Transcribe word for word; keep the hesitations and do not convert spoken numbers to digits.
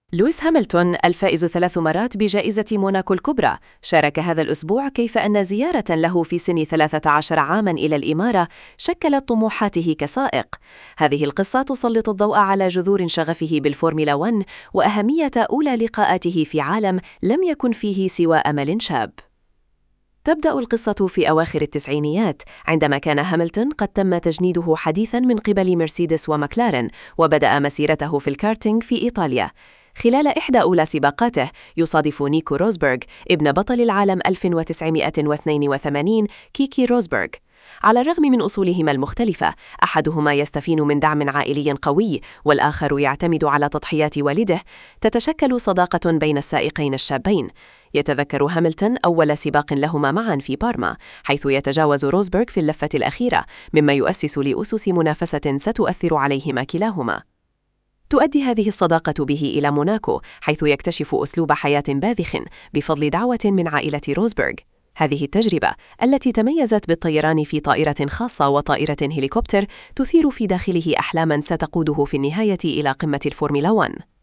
لويس هاملتون الفائز ثلاث مرات بجائزة موناكو الكبرى شارك هذا الأسبوع كيف أن زيارة له في سن ثلاثة عشر عاماً إلى الإمارة شكلت طموحاته كسائق. هذه القصة تسلط الضوء على جذور شغفه بالفورمولا واحد وأهمية أولى لقاءاته في عالم لم يكن فيه سوى أمل شاب. تبدأ القصة في أواخر التسعينيات عندما كان هاملتون قد تم تجنيده حديثاً من قبل مرسيدس ومكلارن، وبدأ مسيرته في الكارتينج في إيطاليا. خلال إحدى أولى سباقاته يصادف نيكو روزبرغ ابن بطل العالم ألف وتسعمائة واثنين وثمانين كيكي روزبرغ. على الرغم من أصولهما المختلفة، أحدهما يستفين من دعم عائلي قوي والآخر يعتمد على تضحيات والده، تتشكل صداقة بين السائقين الشابين. يتذكر هاملتون أول سباق لهما معاً في بارما، حيث يتجاوز روزبرغ في اللفة الأخيرة، مما يؤسس لأسس منافسة ستؤثر عليهما كلاهما. تؤدي هذه الصداقة به إلى موناكو، حيث يكتشف أسلوب حياة باذخ بفضل دعوة من عائلة روزبرغ. هذه التجربة التي تميزت بالطيران في طائرة خاصة وطائرة هليكوبتر تثير في داخله أحلاماً ستقوده في النهاية إلى قمة الفورمولا واحد.